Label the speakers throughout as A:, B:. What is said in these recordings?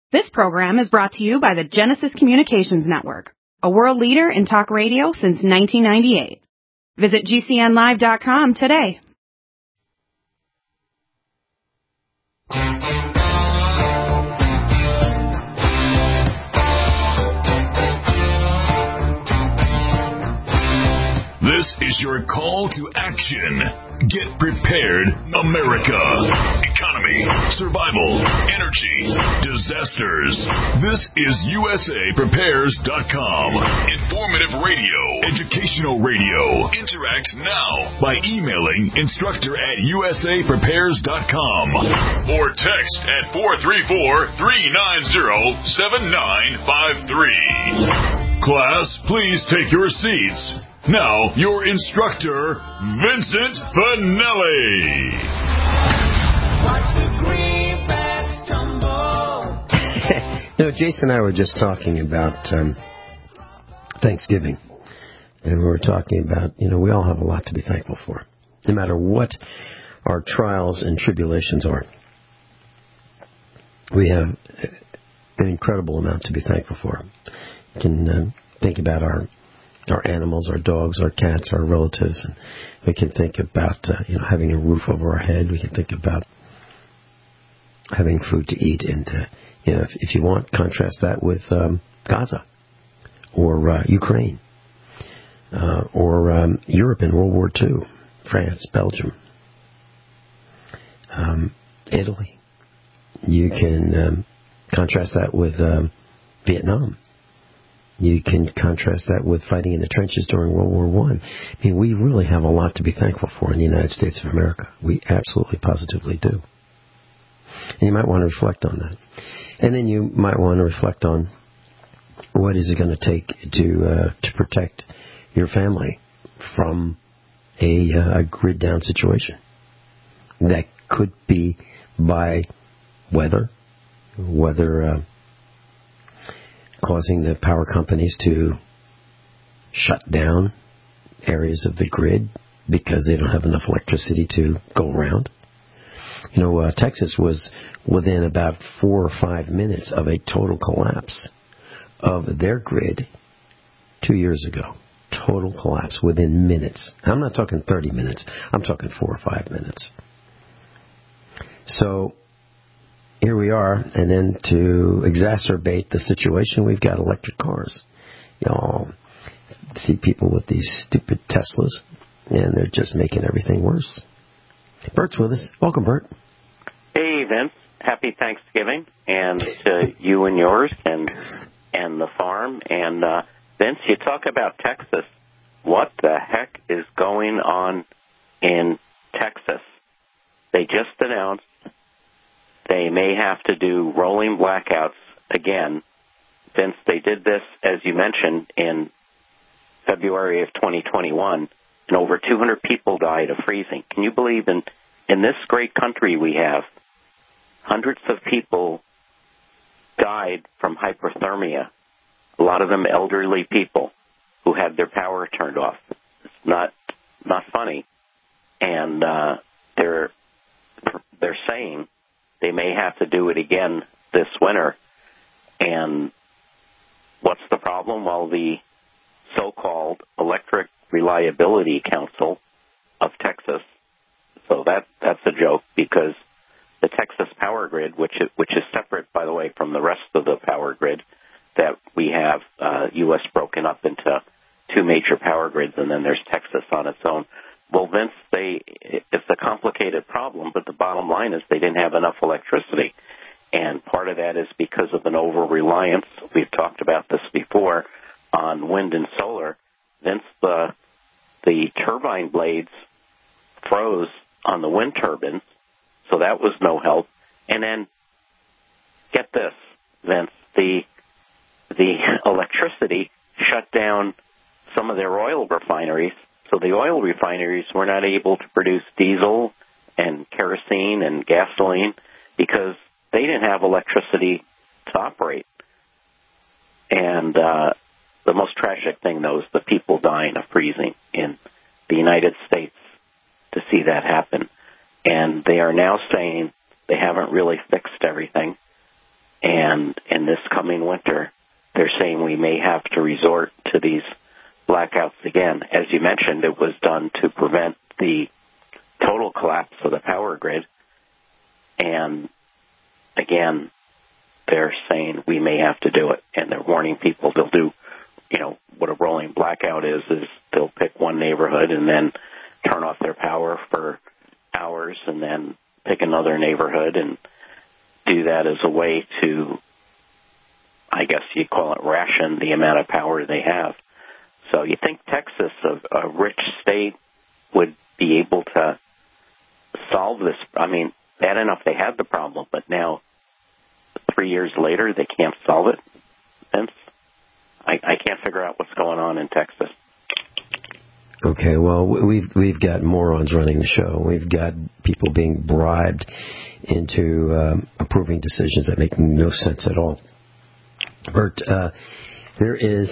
A: This program is brought to you by the Genesis Communications Network, a world leader in talk radio since 1998. Visit GCNlive.com today.
B: This is your call to action. Get prepared, America. Economy, survival, energy, disasters. This is USAPrepares.com. Informative radio, educational radio. Interact now by emailing instructor@USAPrepares.com or text at 434-390-7953. Class, please take your seats. Now, your instructor, Vincent Finelli.
C: Watch the greenbacks tumble.
D: Jason and I were just talking about Thanksgiving. And we were talking about, we all have a lot to be thankful for. No matter what our trials and tribulations are. We have an incredible amount to be thankful for. You can think about our animals, our dogs, our cats, our relatives, and we can think about having a roof over our head. We can think about having food to eat, and if you want, contrast that with Gaza or Ukraine or Europe in World War II, France, Belgium, Italy. You can contrast that with Vietnam. You can contrast that with fighting in the trenches during World War I. I mean, we really have a lot to be thankful for in the United States of America. We absolutely, positively do. And you might want to reflect on that. And then you might want to reflect on what is it going to take to protect your family from a grid-down situation. That could be by weather causing the power companies to shut down areas of the grid because they don't have enough electricity to go around. Texas was within about 4 or 5 minutes of a total collapse of their grid 2 years ago. Total collapse within minutes. I'm not talking 30 minutes. I'm talking 4 or 5 minutes. So here we are, and then to exacerbate the situation, we've got electric cars. See people with these stupid Teslas, and they're just making everything worse. Bert's with us. Welcome, Bert.
E: Hey, Vince. Happy Thanksgiving, and to you and yours, and the farm. And Vince, you talk about Texas. What the heck is going on in Texas? They just announced they may have to do rolling blackouts again. Since they did this, as you mentioned, in February of 2021, and over 200 people died of freezing. Can you believe in this great country we have, hundreds of people died from hypothermia, a lot of them elderly people who had their power turned off. It's not funny. And they're saying they may have to do it again this winter. And what's the problem? Well, the so-called Electric Reliability Council of Texas. So that's a joke, because the Texas power grid, which is separate, by the way, from the rest of the power grid that we have, U.S. broken up into 2 major power grids, and then there's Texas on its own. Well, Vince, it's a complicated problem, but the bottom line is they didn't have enough electricity. And part of that is because of an over-reliance, we've talked about this before, on wind and solar. Vince, the turbine blades froze on the wind turbines, so that was no help. And then, get this, Vince, the electricity shut down some of their oil refineries. So the oil refineries were not able to produce diesel and kerosene and gasoline because they didn't have electricity to operate. And the most tragic thing, though, is the people dying of freezing in the United States to see that happen. And they are now saying they haven't really fixed everything. And in this coming winter, they're saying we may have to resort to these blackouts again. As you mentioned, it was done to prevent the total collapse of the power grid. And again, they're saying we may have to do it. And they're warning people they'll do, what a rolling blackout is they'll pick one neighborhood and then turn off their power for hours and then pick another neighborhood and do that as a way to, I guess you'd call it, ration the amount of power they have. So you think Texas, a rich state, would be able to solve this? I mean, bad enough they had the problem, but now 3 years later they can't solve it? Vince? I can't figure out what's going on in Texas.
D: Okay, well, we've got morons running the show. We've got people being bribed into approving decisions that make no sense at all. Bert, there is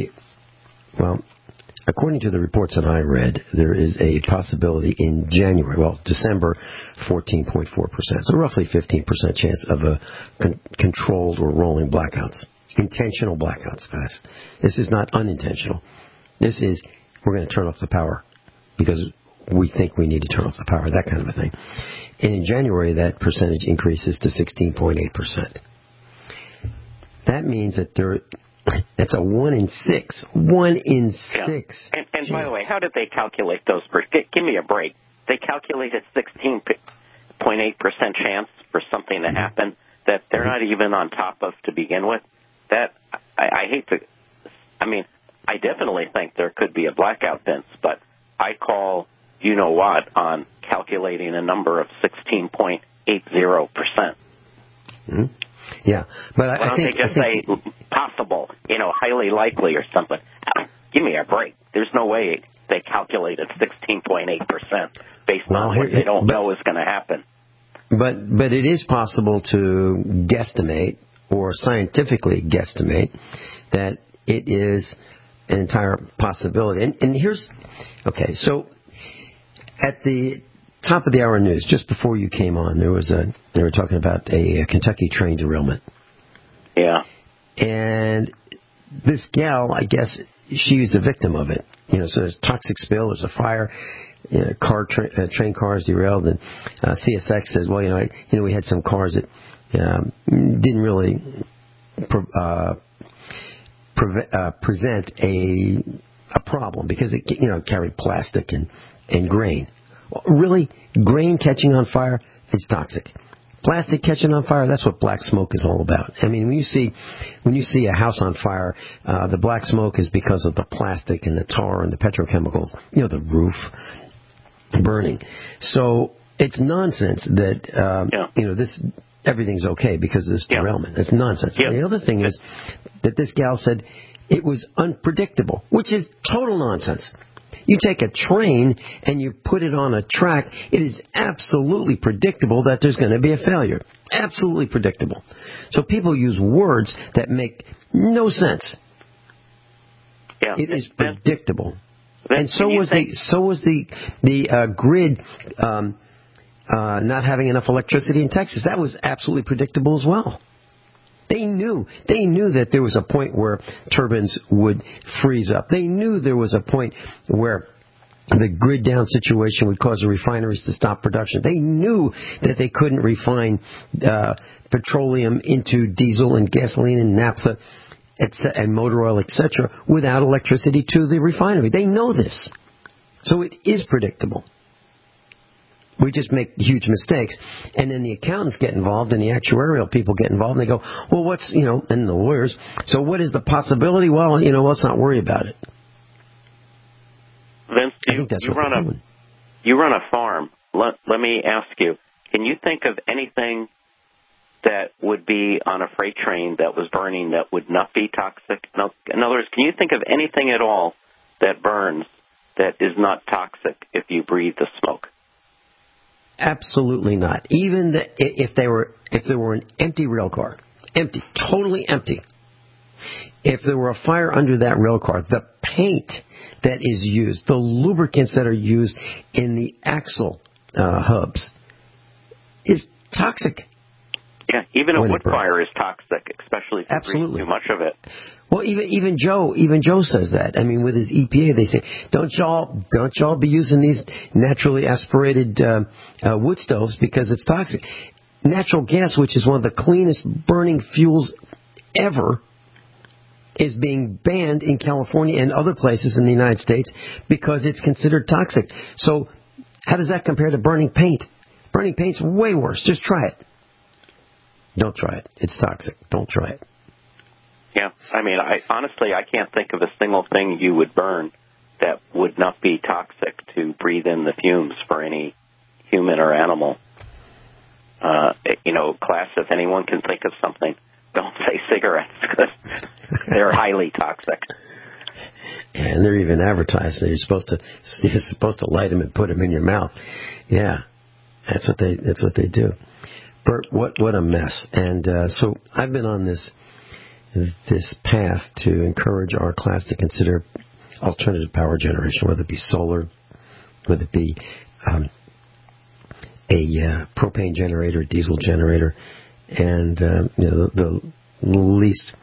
D: according to the reports that I read, there is a possibility in December, 14.4%. So roughly 15% chance of a controlled or rolling blackouts. Intentional blackouts, guys. This is not unintentional. This is, we're going to turn off the power because we think we need to turn off the power, that kind of a thing. And in January, that percentage increases to 16.8%. That means that that's a 1 in 6. 1 in 6.
E: And by the way, how did they calculate those? Give me a break. They calculated 16.8% chance for something to happen that they're not even on top of to begin with. That I hate to. I mean, I definitely think there could be a blackout, Vince, but I call what on calculating a number of 16.80%.
D: Mm-hmm. Yeah, but
E: Why don't they just say possible, highly likely or something? Give me a break. There's no way they calculated 16.8% based on what they don't know is going to happen.
D: But it is possible to guesstimate or scientifically guesstimate that it is an entire possibility. And here's, okay, so at the top of the hour news, just before you came on, they were talking about a Kentucky train derailment.
E: Yeah.
D: And this gal, I guess, she was a victim of it. So there's a toxic spill, there's a fire, train cars derailed, and CSX says, well, we had some cars that didn't really present a problem because it carried plastic and grain. Really, grain catching on fire is toxic. Plastic catching on fire, that's what black smoke is all about. I mean, when you see a house on fire, the black smoke is because of the plastic and the tar and the petrochemicals, the roof burning. So it's nonsense that this everything's okay because of this derailment. It's nonsense. Yeah. The other thing is that this gal said it was unpredictable, which is total nonsense. You take a train and you put it on a track, it is absolutely predictable that there's going to be a failure. Absolutely predictable. So people use words that make no sense.
E: Yeah.
D: It is predictable. And so was the grid not having enough electricity in Texas. That was absolutely predictable as well. They knew that there was a point where turbines would freeze up. They knew there was a point where the grid down situation would cause the refineries to stop production. They knew that they couldn't refine petroleum into diesel and gasoline and naphtha and motor oil, etc., without electricity to the refinery. They know this. So it is predictable. We just make huge mistakes. And then the accountants get involved and the actuarial people get involved and they go, well, and the lawyers, so what is the possibility? Well, let's not worry about it.
E: Vince, you run a farm. Let me ask you, can you think of anything that would be on a freight train that was burning that would not be toxic? In other words, can you think of anything at all that burns that is not toxic if you breathe the smoke?
D: Absolutely not. Even if there were an empty rail car, empty, totally empty. If there were a fire under that rail car, the paint that is used, the lubricants that are used in the axle hubs, is toxic.
E: Yeah, even a
D: when
E: wood
D: it burns.
E: fire is toxic, especially if you
D: Absolutely.
E: breathe too much of it.
D: Well, even Joe says that. I mean, with his EPA, they say, don't y'all be using these naturally aspirated wood stoves because it's toxic. Natural gas, which is one of the cleanest burning fuels ever, is being banned in California and other places in the United States because it's considered toxic. So how does that compare to burning paint? Burning paint's way worse. Just try it. Don't try it. It's toxic. Don't try it.
E: Yeah, I mean, honestly, I can't think of a single thing you would burn that would not be toxic to breathe in the fumes for any human or animal. Class, if anyone can think of something, don't say cigarettes because they're highly toxic.
D: And they're even advertised that you're supposed to light them and put them in your mouth. Yeah, that's what they do. Bert, what a mess. And so I've been on this path to encourage our class to consider alternative power generation, whether it be solar, whether it be a propane generator, diesel generator, and the least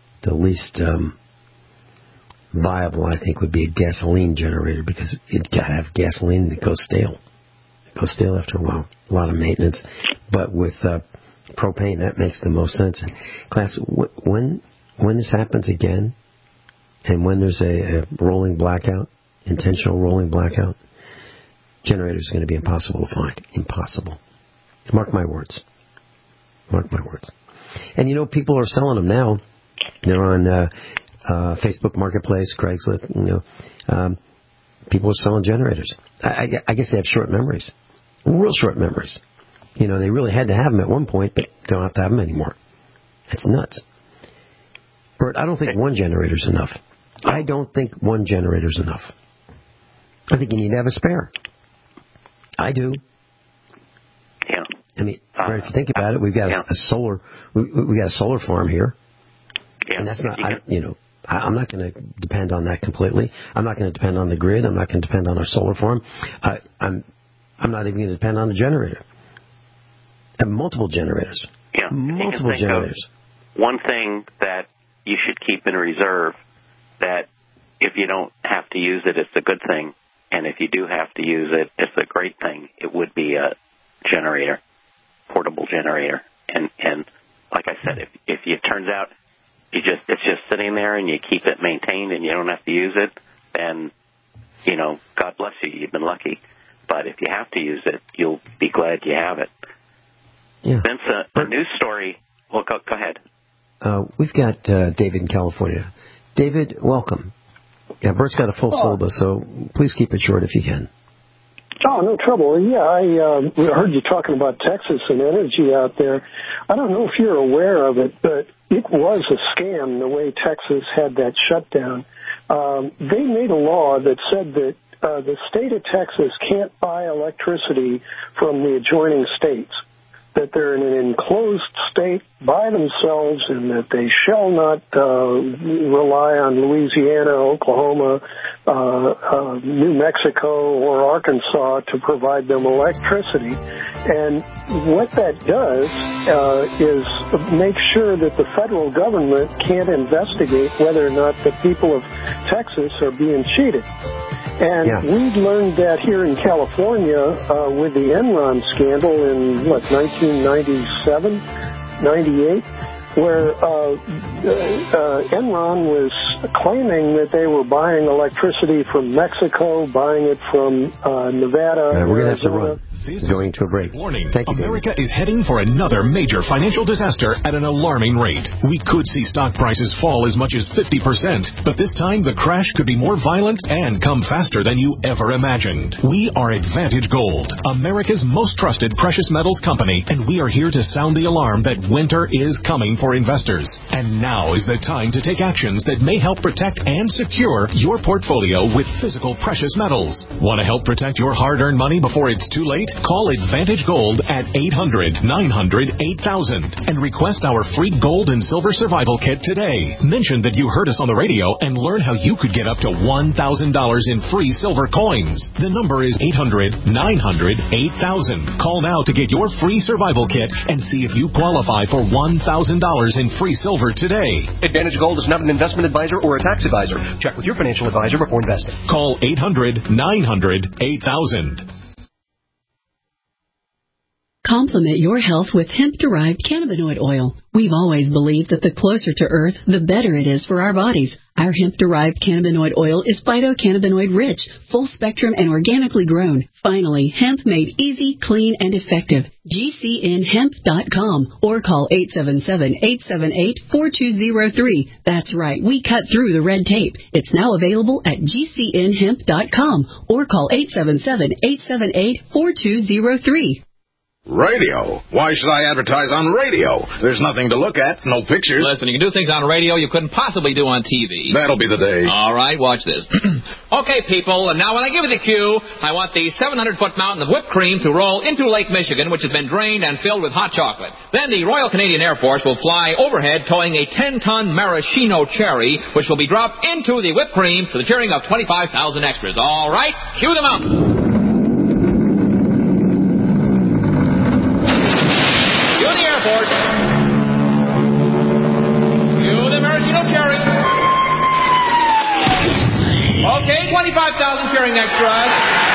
D: viable, I think, would be a gasoline generator because it got to have gasoline and it goes stale. It goes stale after a while. A lot of maintenance. But with propane, that makes the most sense. Class, when this happens again, and when there's a rolling blackout, intentional rolling blackout, generators are going to be impossible to find. Impossible. Mark my words. Mark my words. And people are selling them now. They're on Facebook Marketplace, Craigslist. People are selling generators. I guess they have short memories, real short memories. They really had to have them at one point, but they don't have to have them anymore. That's nuts. Bert, I don't think one generator's enough. I don't think one generator's enough. I think you need to have a spare. I do.
E: Yeah.
D: I mean, Bert, if you think about it, we've got a solar. We got a solar farm here, and that's not. I'm not going to depend on that completely. I'm not going to depend on the grid. I'm not going to depend on our solar farm. I'm not even going to depend on the generator. I have multiple generators.
E: Yeah.
D: Multiple generators.
E: One thing that you should keep in reserve, that if you don't have to use it, it's a good thing. And if you do have to use it, it's a great thing. It would be a generator, portable generator. And like I said, if it turns out it's just sitting there and you keep it maintained and you don't have to use it, then, God bless you, you've been lucky. But if you have to use it, you'll be glad you have it.
D: Yeah.
E: Vince, a news story. Well, go ahead.
D: We've got David in California. David, welcome. Yeah, Bert's got a full syllabus, so please keep it short if you can.
F: Oh, no trouble. Yeah, I heard you talking about Texas and energy out there. I don't know if you're aware of it, but it was a scam the way Texas had that shutdown. They made a law that said that the state of Texas can't buy electricity from the adjoining states, that they're in an enclosed state by themselves and that they shall not rely on Louisiana, Oklahoma, New Mexico, or Arkansas to provide them electricity. And what that does is make sure that the federal government can't investigate whether or not the people of Texas are being cheated. And we learned that here in California with the Enron scandal in, 1997, 98, where Enron was claiming that they were buying electricity from Mexico, buying it from Nevada.
D: We're going to have to run. Going to a break.
B: Warning.
D: Thank you,
B: America is heading for another major financial disaster at an alarming rate. We could see stock prices fall as much as 50%, but this time the crash could be more violent and come faster than you ever imagined. We are Advantage Gold, America's most trusted precious metals company, and we are here to sound the alarm that winter is coming for investors. And now is the time to take actions that may help protect and secure your portfolio with physical precious metals. Want to help protect your hard-earned money before it's too late? Call Advantage Gold at 800-900-8000 and request our free gold and silver survival kit today. Mention that you heard us on the radio and learn how you could get up to $1,000 in free silver coins. The number is 800-900-8000. Call now to get your free survival kit and see if you qualify for $1,000 in free silver today.
G: Advantage Gold is not an investment advisor or a tax advisor. Check with your financial advisor before investing.
B: Call 800-900-8000.
H: Complement your health with hemp-derived cannabinoid oil. We've always believed that the closer to Earth, the better it is for our bodies. Our hemp-derived cannabinoid oil is phytocannabinoid-rich, full-spectrum, and organically grown. Finally, hemp made easy, clean, and effective. GCNhemp.com or call 877-878-4203. That's right, we cut through the red tape. It's now available at GCNhemp.com or call 877-878-4203.
I: Radio? Why should I advertise on radio? There's nothing to look at, no pictures.
J: Listen, you can do things on radio you couldn't possibly do on TV.
I: That'll be the day.
J: All right, watch this. Okay, people, and now when I give you the cue, I want the 700-foot mountain of whipped cream to roll into Lake Michigan, which has been drained and filled with hot chocolate. Then the Royal Canadian Air Force will fly overhead towing a 10-ton maraschino cherry, which will be dropped into the whipped cream to the cheering of 25,000 extras. All right, cue the mountain. Okay, 25,000 cheering extras.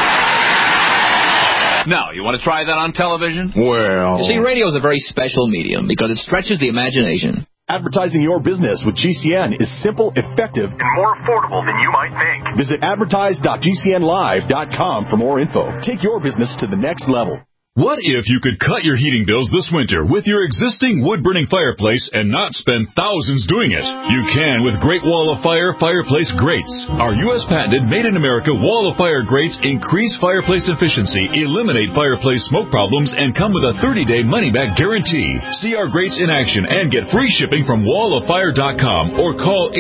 J: Now, you want to try that on television?
I: Well...
J: You see, radio is a very special medium because it stretches the imagination.
K: Advertising your business with GCN is simple, effective, and more affordable than you might think. Visit advertise.gcnlive.com for more info. Take your business to the next level.
L: What if you could cut your heating bills this winter with your existing wood-burning fireplace and not spend thousands doing it? You can with Great Wall of Fire fireplace grates. Our U.S.-patented made-in-America Wall of Fire grates increase fireplace efficiency, eliminate fireplace smoke problems, and come with a 30-day money-back guarantee. See our grates in action and get free shipping from walloffire.com or call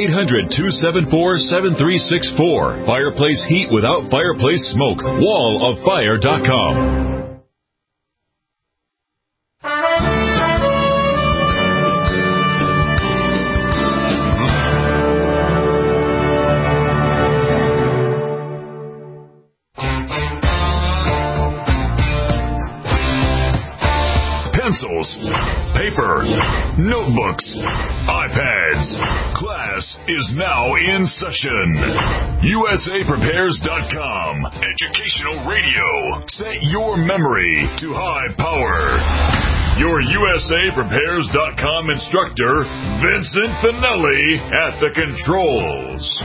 L: 800-274-7364. Fireplace heat without fireplace smoke. walloffire.com. Pencils, paper, notebooks, iPads. Class is now in session. USAPrepares.com. Educational radio. Set your memory to high power. Your USAPrepares.com instructor, Vincent Finelli, at the controls.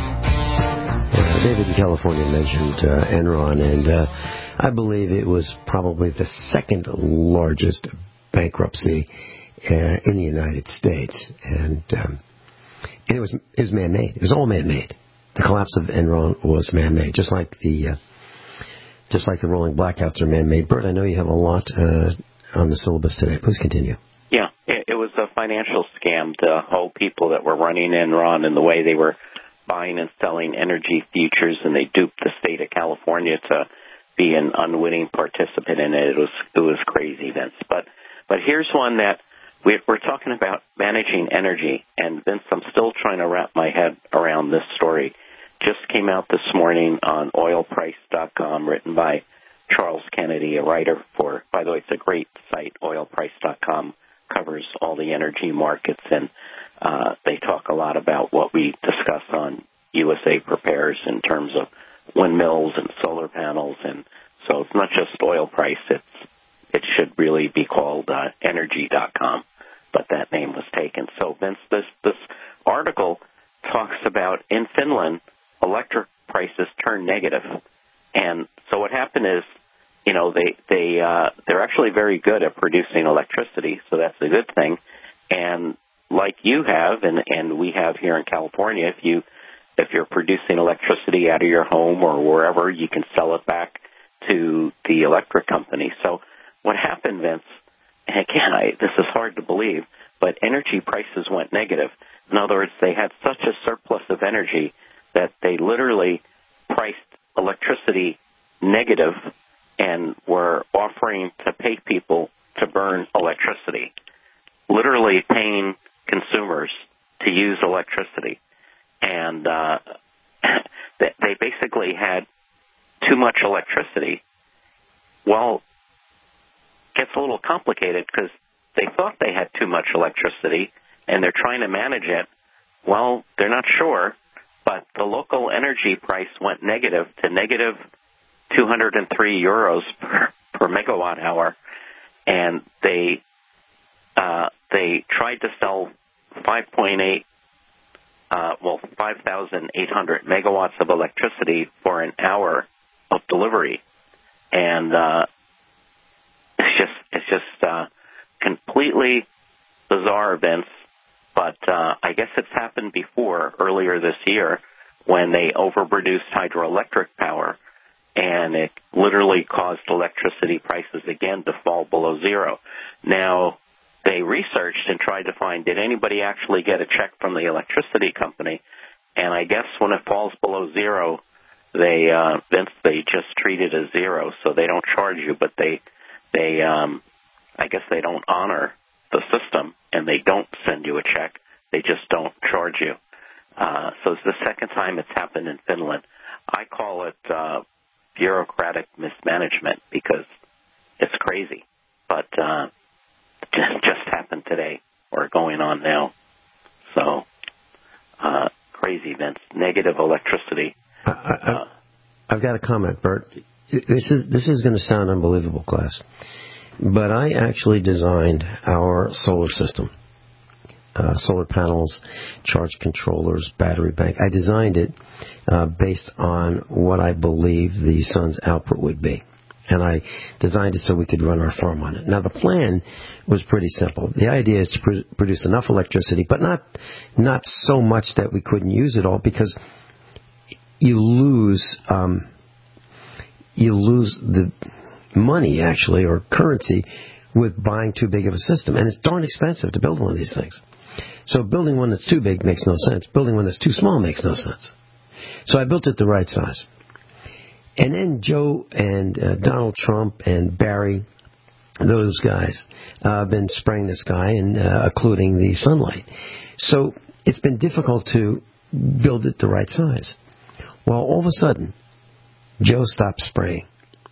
D: David in California mentioned Enron, and I believe it was probably the second largest bankruptcy in the United States, and it was man-made. It was all man-made. The collapse of Enron was man-made, just like the rolling blackouts are man-made. Bert, I know you have a lot on the syllabus today. Please continue.
E: Yeah, it was a financial scam. The whole people that were running Enron and the way they were buying and selling energy futures, and they duped the state of California to be an unwitting participant in it. It was crazy, Vince. But here's one that we're talking about managing energy, and Vince, I'm still trying to wrap my head around this story. Just came out this morning on oilprice.com, written by Charles Kennedy, a writer for, by the way, it's a great site, oilprice.com, covers all the energy markets, and they talk a lot about what we discuss on USA Prepares in terms of windmills and solar panels, and so it's not just oil price, it should really be called energy.com, but that name was taken. So, Vince, this article talks about, in Finland, electric prices turn negative. And so what happened is, you know, they're actually very good at producing electricity, so that's a good thing. And like you have, and we have here in California, if you're producing electricity out of your home or wherever, you can sell it back to the electric company. So what happened, Vince, and again, this is hard to believe, but energy prices went negative. In other words, they had such a surplus of energy that they literally priced electricity negative and were offering to pay people to burn electricity, literally paying consumers to use electricity. And they basically had too much electricity. Well, it gets a little complicated because they thought they had too much electricity and they're trying to manage it. Well, they're not sure, but the local energy price went negative to negative 203 euros per megawatt hour, and they tried to sell 5,800 megawatts of electricity for an hour of delivery, and it's just completely bizarre events. But I guess it's happened before earlier this year when they overproduced hydroelectric power, and it literally caused electricity prices again to fall below zero. Now, they researched and tried to find, did anybody actually get a check from the electricity company? And I guess when it falls below zero, they just treat it as zero, so they don't charge you, but I guess they don't honor the system, and they don't send you a check. They just don't charge you. So it's the second time it's happened in Finland. I call it bureaucratic mismanagement because it's crazy. But just happened today or going on now. So crazy events, negative electricity.
D: I've got a comment, Bert. This is going to sound unbelievable, class, but I actually designed our solar system. Solar panels, charge controllers, battery bank. I designed it based on what I believe the sun's output would be. And I designed it so we could run our farm on it. Now, the plan was pretty simple. The idea is to produce enough electricity, but not so much that we couldn't use it all, because you lose the money, actually, or currency, with buying too big of a system. And it's darn expensive to build one of these things. So building one that's too big makes no sense. Building one that's too small makes no sense. So I built it the right size. And then Joe and Donald Trump and Barry, those guys, have been spraying the sky and occluding the sunlight. So it's been difficult to build it the right size. Well, all of a sudden, Joe stopped spraying.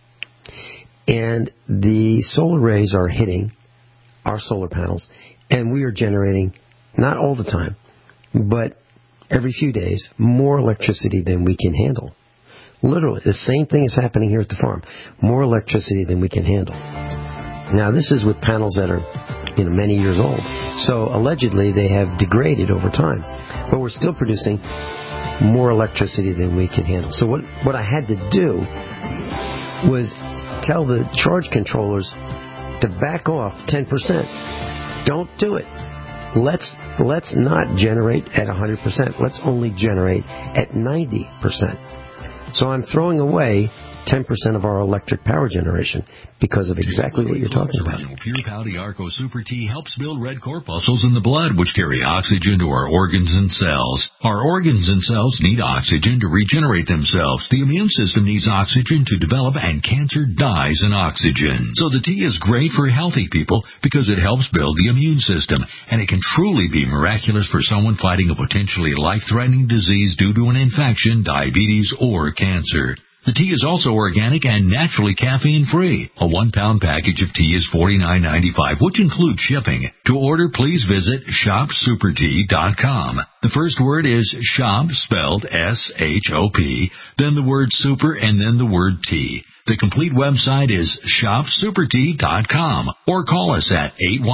D: And the solar rays are hitting our solar panels, and we are generating, not all the time, but every few days, more electricity than we can handle. Literally, the same thing is happening here at the farm. More electricity than we can handle. Now, this is with panels that are, many years old. So, allegedly, they have degraded over time. But we're still producing more electricity than we can handle. So what I had to do was tell the charge controllers to back off 10%. Don't do it. Let's not generate at 100%. Let's only generate at 90%. So I'm throwing away 10% of our electric power generation because of exactly what you're talking about.
M: Pure Pouty Arco Super T helps build red corpuscles in the blood, which carry oxygen to our organs and cells. Our organs and cells need oxygen to regenerate themselves. The immune system needs oxygen to develop, and cancer dies in oxygen. So the tea is great for healthy people because it helps build the immune system, and it can truly be miraculous for someone fighting a potentially life-threatening disease due to an infection, diabetes, or cancer. The tea is also organic and naturally caffeine-free. A 1-pound package of tea is $49.95, which includes shipping. To order, please visit shopsupertea.com. The first word is shop, spelled S-H-O-P, then the word super, and then the word tea. The complete website is shopsupertea.com, or call us at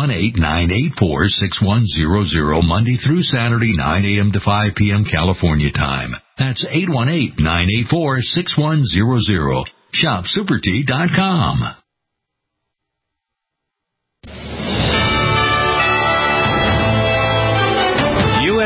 M: 818-984-6100, Monday through Saturday, 9 a.m. to 5 p.m. California time. That's 818-984-6100. shopsupertea.com.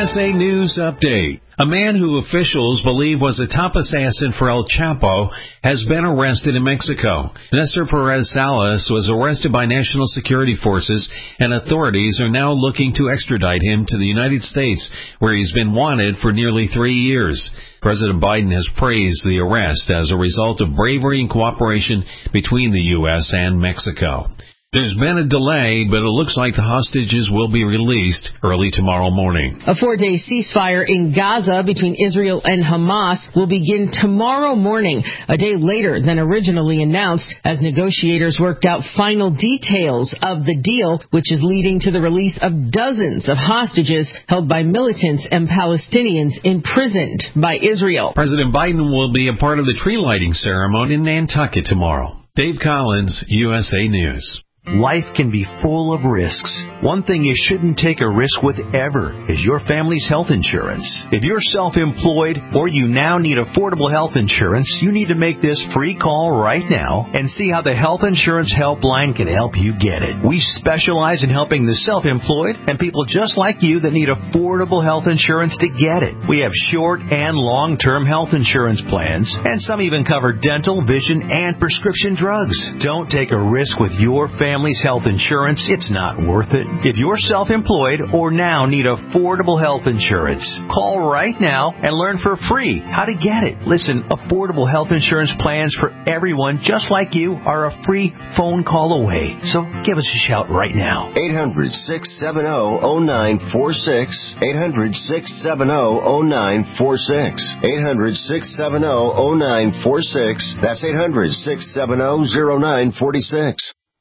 N: USA News Update. A man who officials believe was a top assassin for El Chapo has been arrested in Mexico. Nestor Perez Salas was arrested by national security forces, and authorities are now looking to extradite him to the United States, where he's been wanted for nearly 3 years. President Biden has praised the arrest as a result of bravery and cooperation between the U.S. and Mexico. There's been a delay, but it looks like the hostages will be released early tomorrow morning.
O: A 4-day ceasefire in Gaza between Israel and Hamas will begin tomorrow morning, a day later than originally announced, as negotiators worked out final details of the deal, which is leading to the release of dozens of hostages held by militants and Palestinians imprisoned by Israel.
N: President Biden will be a part of the tree lighting ceremony in Nantucket tomorrow. Dave Collins, USA News.
P: Life can be full of risks. One thing you shouldn't take a risk with ever is your family's health insurance. If you're self-employed or you now need affordable health insurance, you need to make this free call right now and see how the Health Insurance Helpline can help you get it. We specialize in helping the self-employed and people just like you that need affordable health insurance to get it. We have short and long-term health insurance plans, and some even cover dental, vision, and prescription drugs. Don't take a risk with your family's health insurance. It's not worth it. If you're self-employed or now need affordable health insurance, call right now and learn for free how to get it. Listen, affordable health insurance plans for everyone just like you are a free phone call away. So give us a shout right now.
Q: 800-670-0946. 800-670-0946. 800-670-0946. That's 800-670-0946.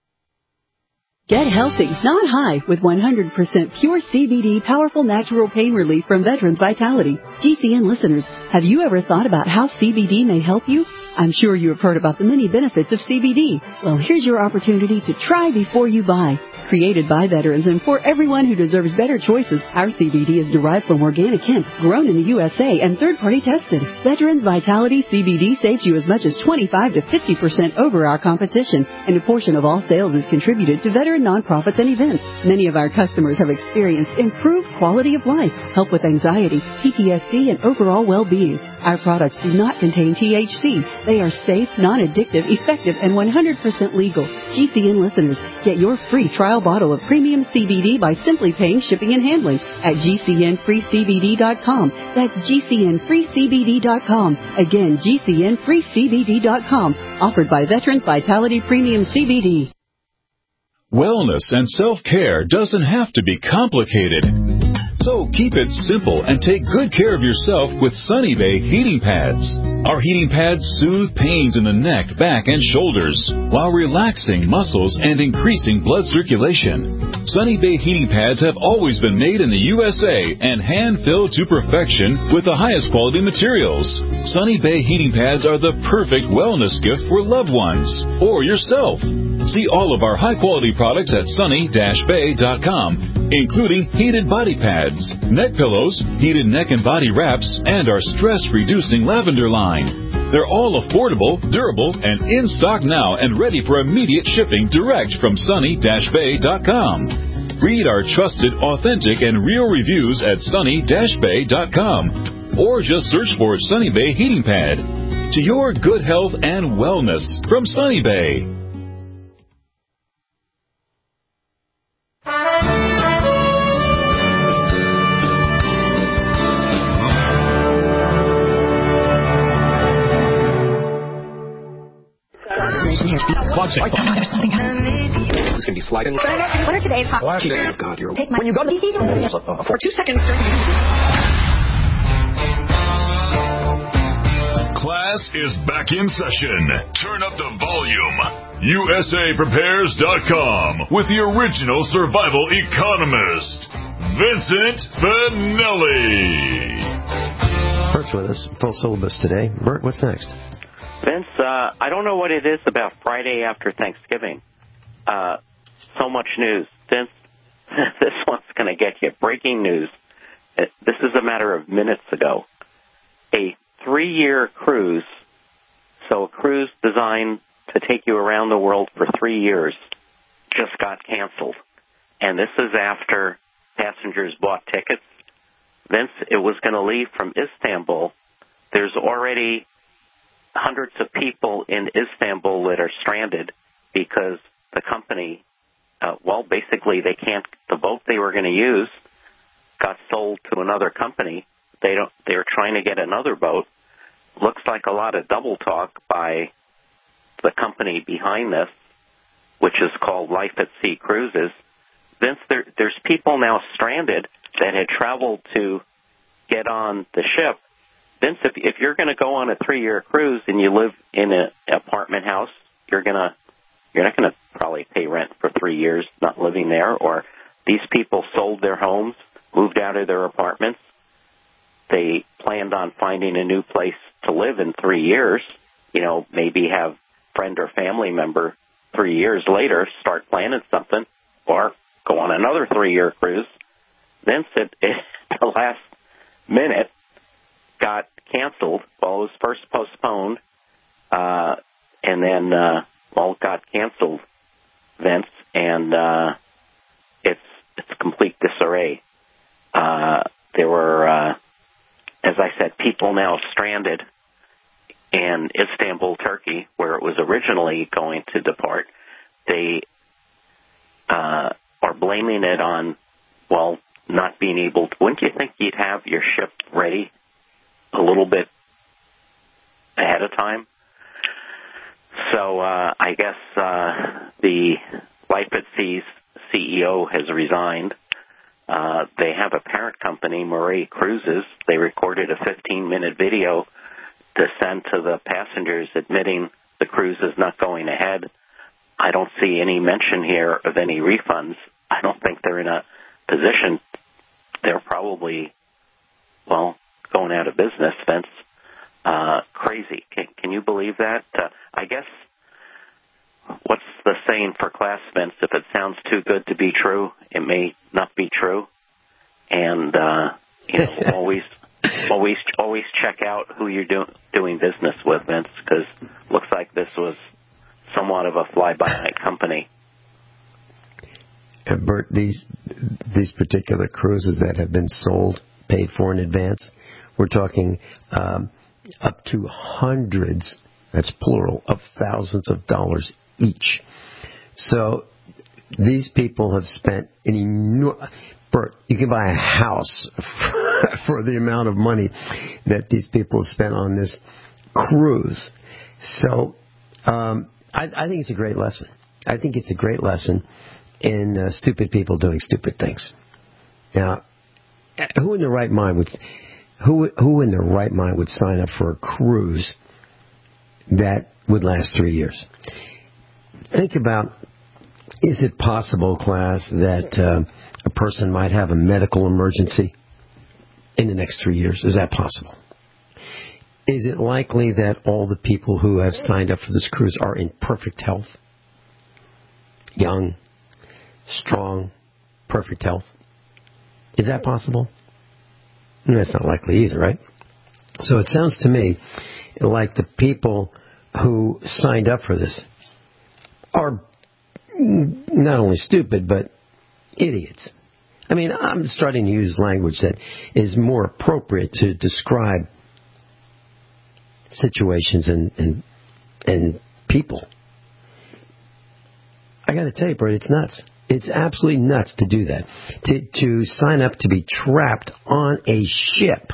H: Get healthy, not high, with 100% pure CBD powerful natural pain relief from Veterans Vitality. GCN listeners, have you ever thought about how CBD may help you? I'm sure you have heard about the many benefits of CBD. Well, here's your opportunity to try before you buy. Created by veterans and for everyone who deserves better choices, our CBD is derived from organic hemp, grown in the USA, and third-party tested. Veterans Vitality CBD saves you as much as 25 to 50% over our competition, and a portion of all sales is contributed to veteran nonprofits and events. Many of our customers have experienced improved quality of life, help with anxiety, PTSD, and overall well-being. Our products do not contain THC. They are safe, non-addictive, effective, and 100% legal. GCN listeners, get your free trial bottle of premium CBD by simply paying shipping and handling at GCNFreeCBD.com. That's GCNFreeCBD.com. Again, GCNFreeCBD.com. Offered by Veterans Vitality Premium CBD.
L: Wellness and self-care doesn't have to be complicated. So keep it simple and take good care of yourself with Sunny Bay heating pads. Our heating pads soothe pains in the neck, back, and shoulders while relaxing muscles and increasing blood circulation. Sunny Bay heating pads have always been made in the USA and hand-filled to perfection with the highest quality materials. Sunny Bay heating pads are the perfect wellness gift for loved ones or yourself. See all of our high-quality products at sunny-bay.com, including heated body pads, neck pillows, heated neck and body wraps, and our stress-reducing lavender line. They're all affordable, durable, and in stock now and ready for immediate shipping direct from sunny-bay.com. Read our trusted, authentic, and real reviews at sunny-bay.com, or just search for Sunny Bay Heating Pad. To your good health and wellness from Sunny Bay.
G: Watching. It's going to be sliding.
R: What are today's hot
G: Oh, God, you're...
R: Take my... When you go to for 2 seconds.
L: Class is back in session. Turn up the volume. USAPrepares.com with the original survival economist, Vincent Finelli.
D: Bert's with us, full syllabus today. Bert, what's next?
E: Vince, I don't know what it is about Friday after Thanksgiving. So much news. Vince, this one's going to get you. Breaking news. This is a matter of minutes ago. A 3-year cruise, so a cruise designed to take you around the world for 3 years, just got canceled. And this is after passengers bought tickets Vince, it was going to leave from Istanbul. There's already hundreds of people in Istanbul that are stranded because the company, basically the boat they were going to use got sold to another company. They're trying to get another boat. Looks like a lot of double talk by the company behind this, which is called Life at Sea Cruises. Vince, there's people now stranded that had traveled to get on the ship. Vince, if you're going to go on a 3-year cruise and you live in an apartment house, you're not going to probably pay rent for 3 years not living there. Or these people sold their homes, moved out of their apartments. They planned on finding a new place to live in 3 years. Maybe have friend or family member 3 years later start planning something, or go on another 3-year cruise. Vince, at the last minute, got canceled. Well, it was first postponed, and then it got canceled, Vince, and it's complete disarray. There were, as I said, people now stranded in Istanbul, Turkey, where it was originally going to depart. They are blaming it on, not being able to. Wouldn't you think you'd have your ship ready a little bit ahead of time? So I guess the Life at Sea's CEO has resigned. They have a parent company, Murray Cruises. They recorded a 15-minute video to send to the passengers admitting the cruise is not going ahead. I don't see any mention here of any refunds. I don't think they're in a position. They're probably, going out of business, Vince. Crazy. Can you believe that? I guess, what's the saying for class, Vince? If it sounds too good to be true, it may not be true. And, always check out who you're doing business with, Vince, because looks like this was somewhat of a fly-by-night company.
D: Bert, these particular cruises that have been sold, paid for in advance, we're talking up to hundreds, that's plural, of thousands of dollars each. So these people have spent Bert, you can buy a house for the amount of money that these people have spent on this cruise. So I think it's a great lesson. I think it's a great lesson in stupid people doing stupid things. Now, who in their right mind would sign up for a cruise that would last 3 years? Think about, is it possible, class, that a person might have a medical emergency in the next 3 years? Is that possible? Is it likely that all the people who have signed up for this cruise are in perfect health? Young, strong, perfect health? Is that possible? That's not likely either, right? So it sounds to me like the people who signed up for this are not only stupid, but idiots. I mean, I'm starting to use language that is more appropriate to describe situations and people. I got to tell you, Bert, it's nuts. It's absolutely nuts to do that. To sign up to be trapped on a ship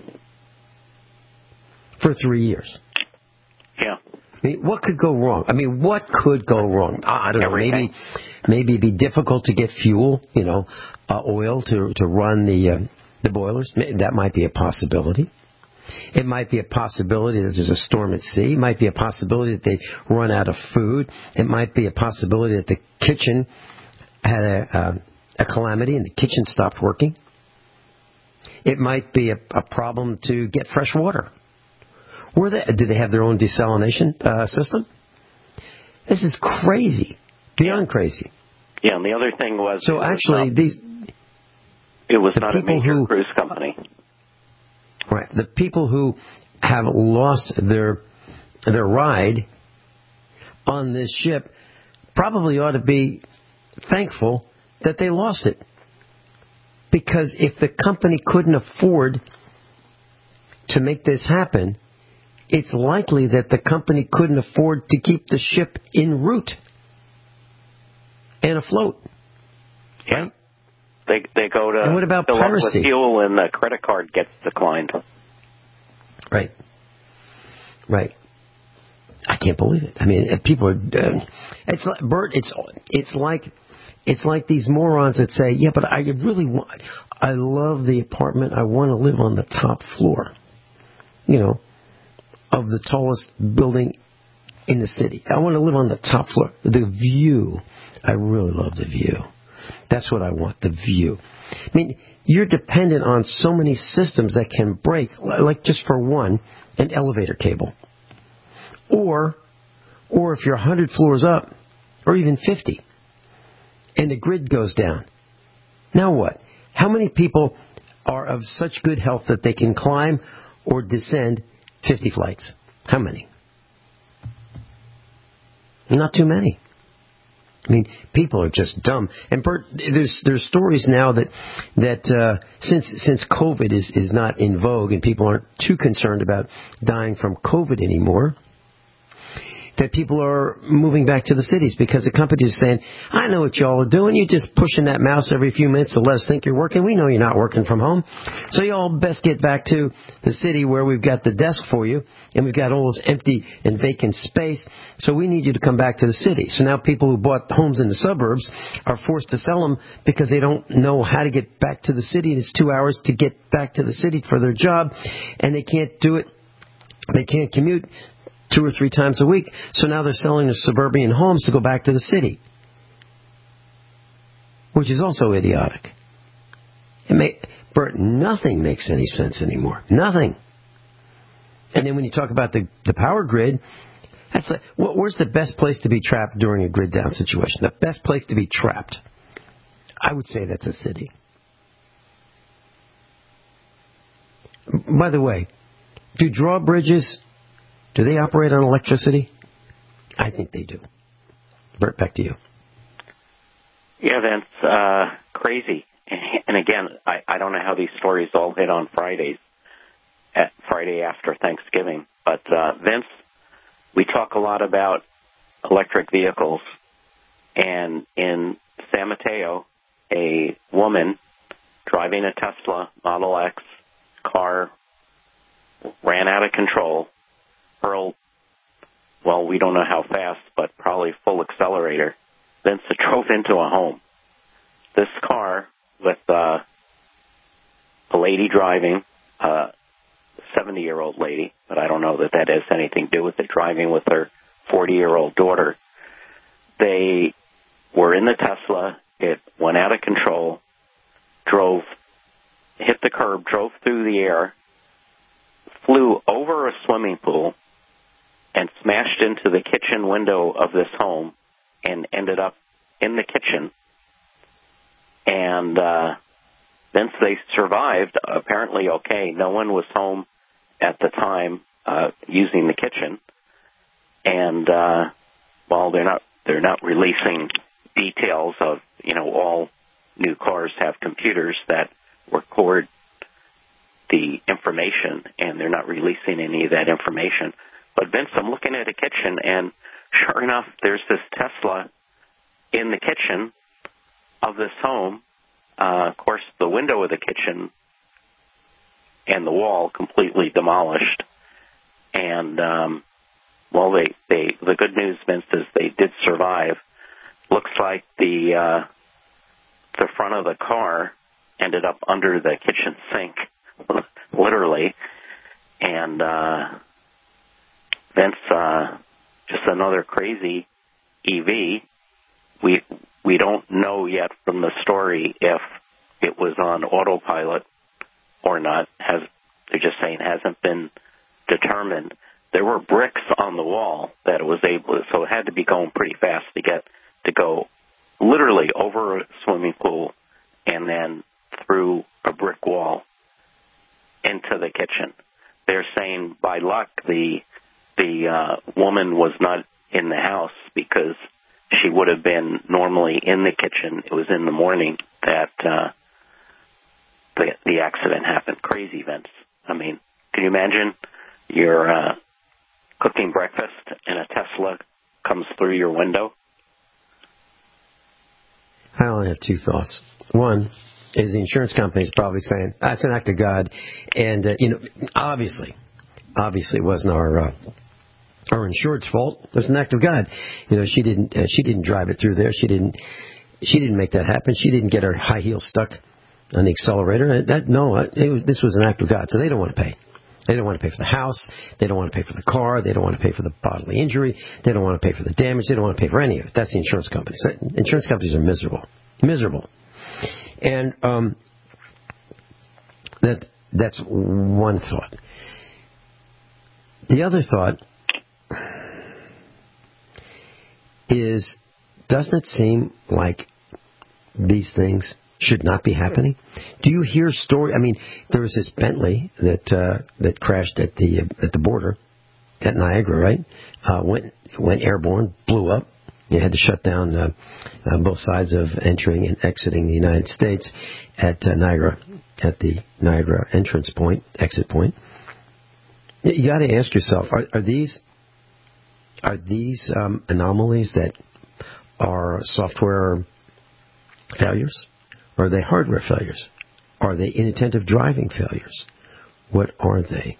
D: for 3 years.
E: Yeah.
D: I mean, what could go wrong? I don't know. Maybe it'd be difficult to get fuel, oil to run the boilers. That might be a possibility. It might be a possibility that there's a storm at sea. It might be a possibility that they run out of food. It might be a possibility that the kitchen had a calamity and the kitchen stopped working. It might be a problem to get fresh water. Do they have their own desalination system? This is crazy, beyond crazy.
E: Yeah, and the other thing was...
D: So actually,
E: it was not a major cruise company.
D: Right. The people who have lost their ride on this ship probably ought to be thankful that they lost it. Because if the company couldn't afford to make this happen, it's likely that the company couldn't afford to keep the ship en route and afloat.
E: Yeah. They go to
D: and what about
E: fill up
D: piracy?
E: with fuel and the credit card gets declined.
D: Right. Right. I can't believe it. I mean, people are. It's like, Bert. It's like these morons that say, "Yeah, but I really want. I love the apartment. I want to live on the top floor. You know, of the tallest building in the city. I want to live on the top floor. The view. I really love the view. That's what I want. The view. I mean, you're dependent on so many systems that can break. Like just for one, an elevator cable." Or if you're 100 floors up, or even 50, and the grid goes down. Now what? How many people are of such good health that they can climb or descend 50 flights? How many? Not too many. I mean, people are just dumb. And Bert, there's stories now that since COVID is not in vogue and people aren't too concerned about dying from COVID anymore, that people are moving back to the cities because the company is saying, I know what y'all are doing. You're just pushing that mouse every few minutes to let us think you're working. We know you're not working from home. So y'all best get back to the city where we've got the desk for you and we've got all this empty and vacant space. So we need you to come back to the city. So now people who bought homes in the suburbs are forced to sell them because they don't know how to get back to the city. And it's 2 hours to get back to the city for their job and they can't do it. They can't commute 2 or 3 times a week, so now they're selling their suburban homes to go back to the city, which is also idiotic. Bert, nothing makes any sense anymore. Nothing. And then when you talk about the power grid, that's like, where's the best place to be trapped during a grid down situation? The best place to be trapped, I would say that's a city. By the way, do drawbridges... do they operate on electricity? I think they do. Bert, back to you.
E: Yeah, that's crazy. And again, I don't know how these stories all hit on Friday after Thanksgiving. But, Vince, we talk a lot about electric vehicles. And in San Mateo, a woman driving a Tesla Model X car ran out of control, hurled, well, we don't know how fast, but probably full accelerator, then drove into a home. This car with a lady driving, a 70-year-old lady, but I don't know that has anything to do with it, driving with her 40-year-old daughter. They were in the Tesla. It went out of control, hit the curb, drove through the air, flew over a swimming pool, and smashed into the kitchen window of this home and ended up in the kitchen. And then they survived, apparently okay. No one was home at the time using the kitchen. And while they're not releasing details of, all new cars have computers that record the information, and they're not releasing any of that information. But, Vince, I'm looking at a kitchen, and sure enough, there's this Tesla in the kitchen of this home. Of course, the window of the kitchen and the wall completely demolished. And, the good news, Vince, is they did survive. Looks like the front of the car ended up under the kitchen sink, literally. And, Vince, just another crazy EV. We don't know yet from the story if it was on autopilot or not. They're just saying hasn't been determined. There were bricks on the wall that it was so it had to be going pretty fast to go literally over a swimming pool and then through a brick wall into the kitchen. They're saying by luck the woman was not in the house because she would have been normally in the kitchen. It was in the morning that the accident happened. Crazy events. I mean, can you imagine you're cooking breakfast and a Tesla comes through your window?
D: I only have two thoughts. One is the insurance company is probably saying, that's an act of God. And, obviously it wasn't our insured's fault. It was an act of God. She didn't drive it through there. She didn't make that happen. She didn't get her high heel stuck on the accelerator. This was an act of God. So they don't want to pay. They don't want to pay for the house. They don't want to pay for the car. They don't want to pay for the bodily injury. They don't want to pay for the damage. They don't want to pay for any of it. That's the insurance companies. Insurance companies are miserable. And that's one thought. The other thought is, doesn't it seem like these things should not be happening? Do you hear story? I mean, there was this Bentley that crashed at the border at Niagara, right? Went airborne, blew up. You had to shut down both sides of entering and exiting the United States at Niagara, at the Niagara exit point. You got to ask yourself: are these anomalies that are software failures? Or are they hardware failures? Are they inattentive driving failures? What are they?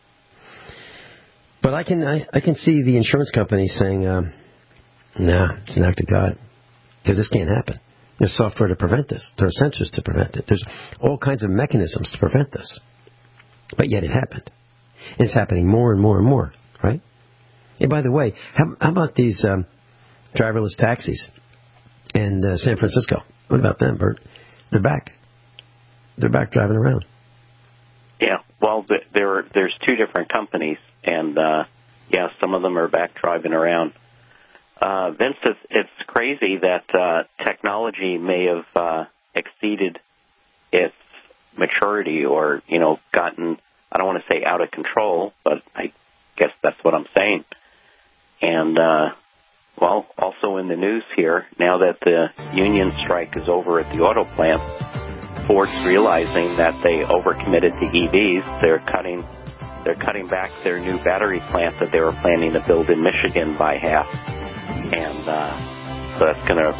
D: But I can see the insurance company saying, nah, it's an act of God. Because this can't happen. There's software to prevent this. There are sensors to prevent it. There's all kinds of mechanisms to prevent this. But yet it happened. It's happening more and more and more, right? And by the way, how about these driverless taxis in San Francisco? What about them, Bert? They're back. They're back driving around.
E: Yeah, well, there's two different companies, and some of them are back driving around. Vince, it's crazy that technology may have exceeded its maturity, or gotten, I don't want to say out of control, but I guess that's what I'm saying. And also in the news here, now that the union strike is over at the auto plant, Ford's realizing that they overcommitted to EVs. They're cutting back their new battery plant that they were planning to build in Michigan by half. And so that's going to,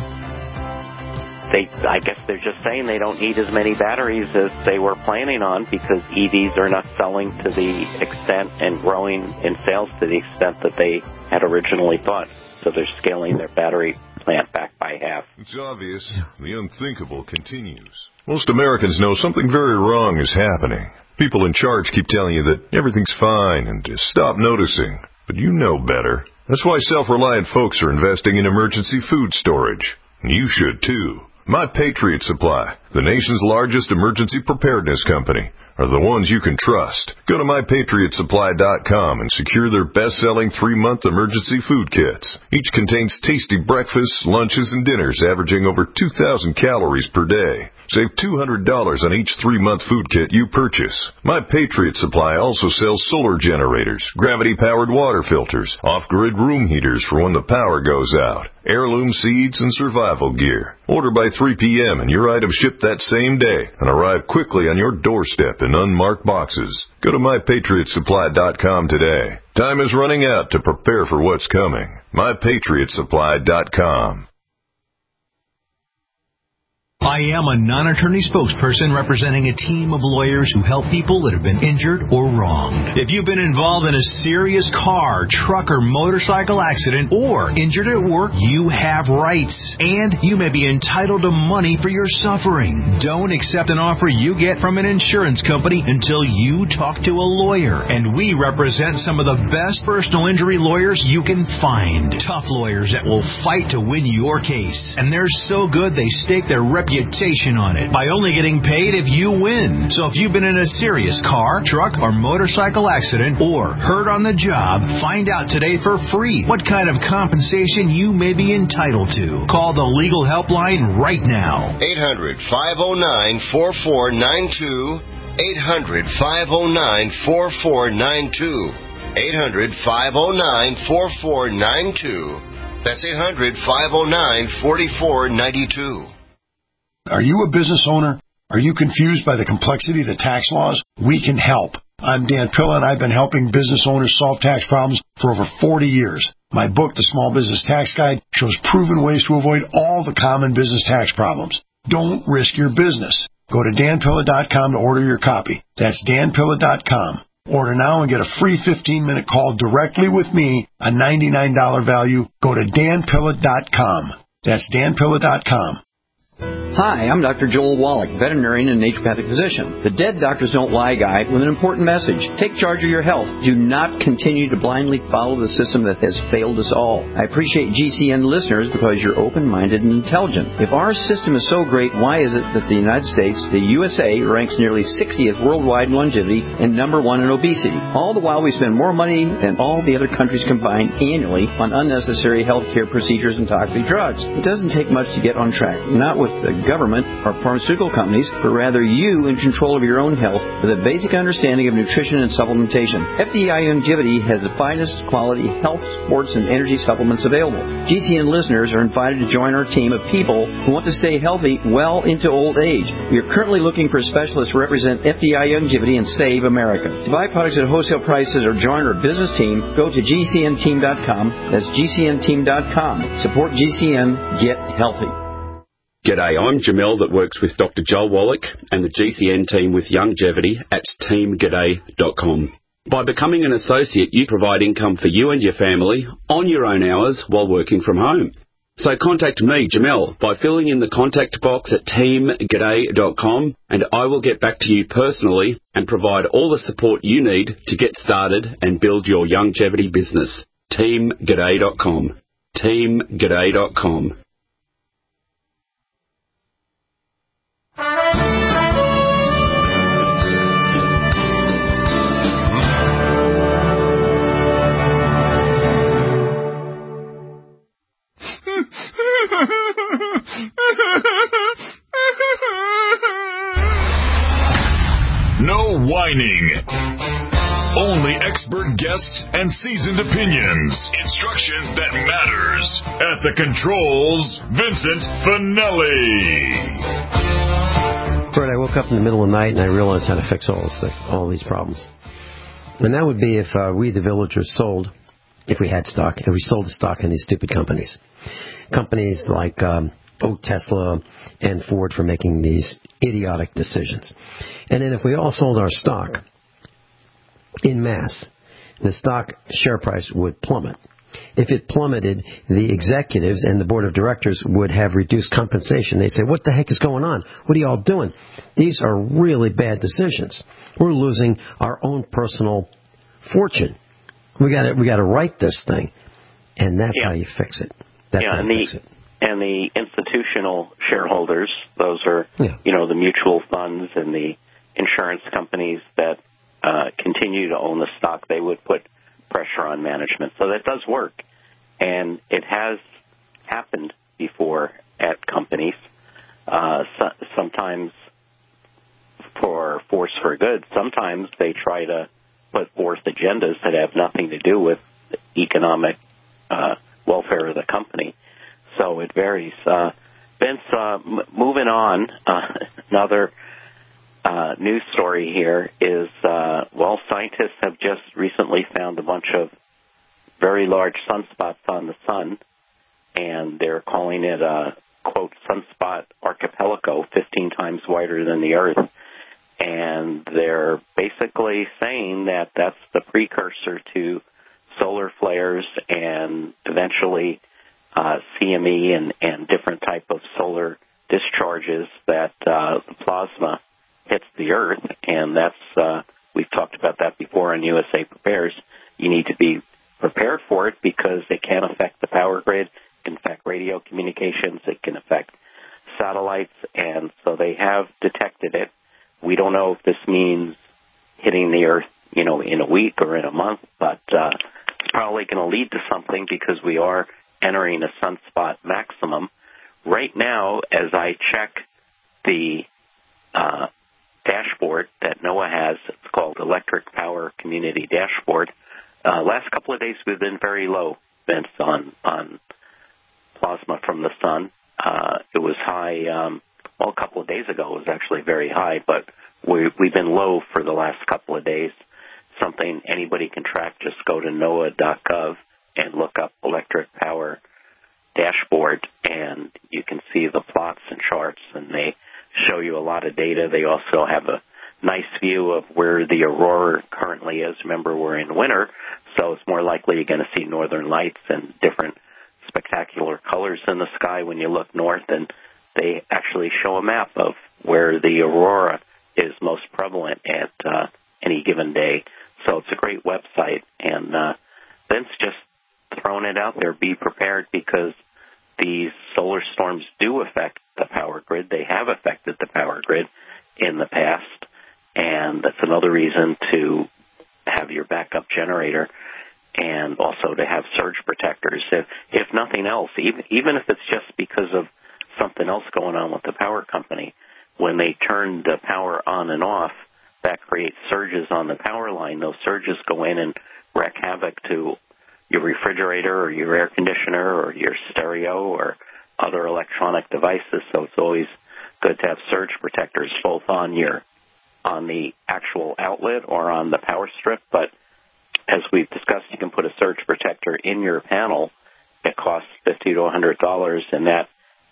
E: I guess they're just saying they don't need as many batteries as they were planning on, because EVs are not selling to the extent and growing in sales to the extent that they had originally thought. So they're scaling their battery plant back by half.
S: It's obvious. The unthinkable continues. Most Americans know something very wrong is happening. People in charge keep telling you that everything's fine and to stop noticing. But you know better. That's why self-reliant folks are investing in emergency food storage. And you should, too. My Patriot Supply, the nation's largest emergency preparedness company, are the ones you can trust. Go to MyPatriotSupply.com and secure their best-selling 3-month emergency food kits. Each contains tasty breakfasts, lunches, and dinners averaging over 2,000 calories per day. Save $200 on each 3-month food kit you purchase. My Patriot Supply also sells solar generators, gravity-powered water filters, off-grid room heaters for when the power goes out, heirloom seeds, and survival gear. Order by 3 p.m. and your items ship that same day and arrive quickly on your doorstep in unmarked boxes. Go to MyPatriotSupply.com today. Time is running out to prepare for what's coming. MyPatriotSupply.com.
P: I am a non-attorney spokesperson representing a team of lawyers who help people that have been injured or wronged. If you've been involved in a serious car, truck, or motorcycle accident, or injured at work, you have rights, and you may be entitled to money for your suffering. Don't accept an offer you get from an insurance company until you talk to a lawyer, and we represent some of the best personal injury lawyers you can find. Tough lawyers that will fight to win your case, and they're so good they stake their reputation on it by only getting paid if you win. So if you've been in a serious car, truck, or motorcycle accident, or hurt on the job, find out today for free what kind of compensation you may be entitled to. Call the legal helpline right now.
Q: 800-509-4492. 800-509-4492. 800-509-4492. That's 800-509-4492.
T: Are you a business owner? Are you confused by the complexity of the tax laws? We can help. I'm Dan Pilla, and I've been helping business owners solve tax problems for over 40 years. My book, The Small Business Tax Guide, shows proven ways to avoid all the common business tax problems. Don't risk your business. Go to danpilla.com to order your copy. That's danpilla.com. Order now and get a free 15-minute call directly with me, a $99 value. Go to danpilla.com. That's danpilla.com.
U: Hi, I'm Dr. Joel Wallach, veterinarian and naturopathic physician. The Dead Doctors Don't Lie guide with an important message. Take charge of your health. Do not continue to blindly follow the system that has failed us all. I appreciate GCN listeners because you're open-minded and intelligent. If our system is so great, why is it that the United States, the USA, ranks nearly 60th worldwide in longevity and number 1 in obesity? All the while we spend more money than all the other countries combined annually on unnecessary healthcare procedures and toxic drugs. It doesn't take much to get on track. Not with the government or pharmaceutical companies, but rather you in control of your own health with a basic understanding of nutrition and supplementation. FDI Longevity has the finest quality health, sports, and energy supplements available. GCN listeners are invited to join our team of people who want to stay healthy well into old age. We are currently looking for specialists to represent FDI Longevity and Save America. To buy products at wholesale prices or join our business team, go to GCNteam.com. That's GCNteam.com. Support GCN. Get healthy.
V: G'day, I'm Jamel that works with Dr. Joel Wallach and the GCN team with Longevity at teamg'day.com. By becoming an associate, you provide income for you and your family on your own hours while working from home. So contact me, Jamel, by filling in the contact box at teamg'day.com, and I will get back to you personally and provide all the support you need to get started and build your longevity business. teamg'day.com. teamg'day.com.
L: No whining. Only expert guests and seasoned opinions. Instruction that matters. At the controls, Vincent Finelli.
D: Fred, I woke up in the middle of the night and I realized how to fix all these problems. And that would be if we, the villagers, sold, if we had stock, and we sold the stock in these stupid companies. Companies like Tesla and Ford for making these idiotic decisions. And then if we all sold our stock in mass, the stock share price would plummet. If it plummeted, the executives and the board of directors would have reduced compensation. They'd say, what the heck is going on? What are you all doing? These are really bad decisions. We're losing our own personal fortune. We got to right this thing. And that's how you fix it. That's how you fix it.
E: And the institutional shareholders, those are, the mutual funds and the insurance companies that continue to own the stock, they would put pressure on management. So that does work. And it has happened before at companies, sometimes for force for good. Sometimes they try to put forth agendas that have nothing to do with the economic welfare of the company. So it varies. Vince, moving on, another news story here is, scientists have just recently found a bunch of very large sunspots on the sun, and they're calling it a, quote, sunspot archipelago, 15 times wider than the Earth. And they're basically saying that that's the precursor to solar flares and eventually CME and different type of solar discharges that the plasma hits the Earth. And that's, we've talked about that before on USA Prepares. You need to be prepared for it because it can affect the power grid, it can affect radio communications, it can affect satellites, and so they have detected it. We don't know if this means hitting the Earth, in a week or in a month, but it's probably going to lead to something because we are entering a sunspot maximum. Right now, as I check the dashboard that NOAA has, it's called Electric Power Community Dashboard. Last couple of days we've been very low, Vince, on plasma from the sun. It was high a couple of days ago it was actually very high, but we've been low for the last couple of days. Something anybody can track, just go to NOAA.gov and look up electric power dashboard, and you can see the plots and charts, and they show you a lot of data. They also have a nice view of where the aurora currently is. Remember, we're in winter, so it's more likely you're going to see northern lights and different spectacular colors in the sky when you look north, and they actually show a map of where the aurora is most prevalent at any given day. So it's a great website, and Vince just throwing it out there. Be prepared, because these solar storms do affect the power grid. They have affected the power grid in the past, and that's another reason to have your backup generator and also to have surge protectors. If nothing else, even if it's just because of something else going on with the power company, when they turn the power on and off, that creates surges on the power line. Those surges go in and wreak havoc to your refrigerator or your air conditioner or your stereo or other electronic devices. So it's always good to have surge protectors both on the actual outlet or on the power strip. But as we've discussed, you can put a surge protector in your panel. It costs $50 to $100, and that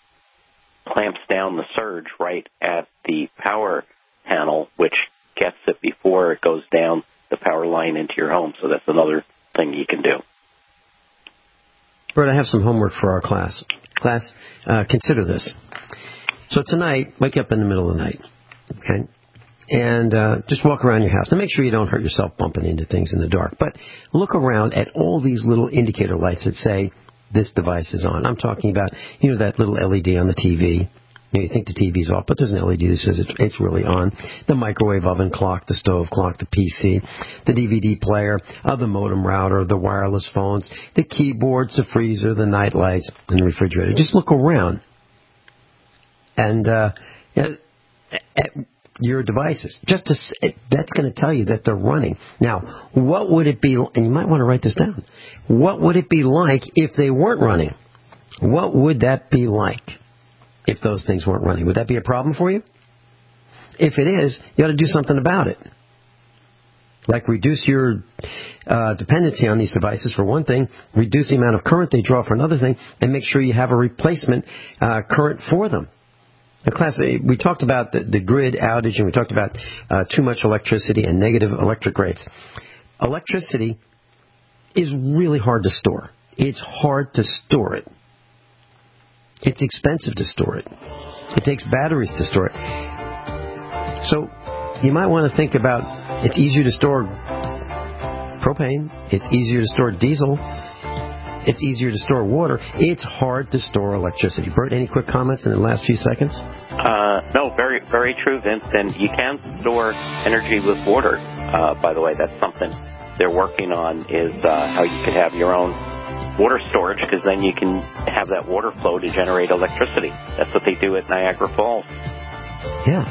E: clamps down the surge right at the power panel, which gets it before it goes down the power line into your home. So that's another thing you can do.
D: Bert, I have some homework for our class. Class, consider this. So tonight, wake up in the middle of the night, okay? And just walk around your house. Now, make sure you don't hurt yourself bumping into things in the dark. But look around at all these little indicator lights that say this device is on. I'm talking about, that little LED on the TV. You think the TV's off, but there's an LED that says it's really on. The microwave oven clock, the stove clock, the PC, the DVD player, the modem router, the wireless phones, the keyboards, the freezer, the night lights, and the refrigerator. Just look around and at your devices. That's going to tell you that they're running. Now, what would it be, and you might want to write this down, what would it be like if they weren't running? What would that be like if those things weren't running? Would that be a problem for you? If it is, you ought to do something about it. Like reduce your dependency on these devices for one thing, reduce the amount of current they draw for another thing, and make sure you have a replacement current for them. In class, we talked about the grid outage, and we talked about too much electricity and negative electric rates. Electricity is really hard to store. It's hard to store it. It's expensive to store it. It takes batteries to store it. So you might want to think about, it's easier to store propane. It's easier to store diesel. It's easier to store water. It's hard to store electricity. Bert, any quick comments in the last few seconds?
E: No, very, very true, Vince. And you can store energy with water. By the way, that's something they're working on, is how you could have your own water storage, because then you can have that water flow to generate electricity. That's what they do at Niagara Falls.
D: Yeah.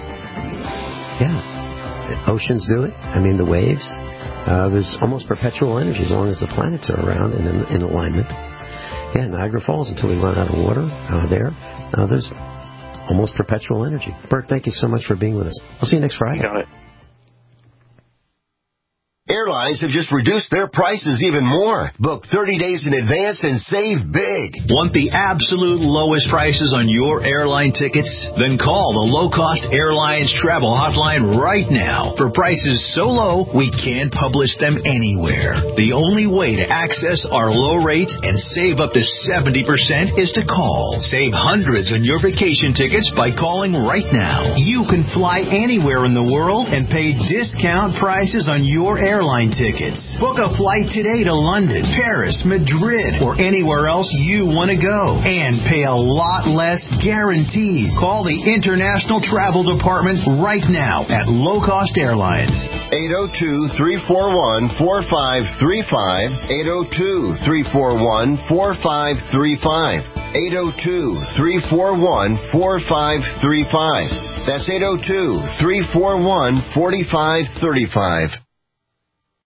D: The oceans do it. I mean, the waves. There's almost perpetual energy as long as the planets are around and in alignment. Yeah, Niagara Falls, until we run out of water there's almost perpetual energy. Bert, thank you so much for being with us. I'll see you next Friday.
E: You got it.
Q: Airlines have just reduced their prices even more. Book 30 days in advance and save big.
P: Want the absolute lowest prices on your airline tickets? Then call the Low Cost Airlines Travel Hotline right now. For prices so low, we can't publish them anywhere. The only way to access our low rates and save up to 70% is to call. Save hundreds on your vacation tickets by calling right now. You can fly anywhere in the world and pay discount prices on your airline tickets. Book a flight today to London, Paris, Madrid, or anywhere else you want to go, and pay a lot less guaranteed. Call the International Travel Department right now at Low Cost Airlines.
Q: 802-341-4535. 802-341-4535. 802-341-4535. That's 802-341-4535.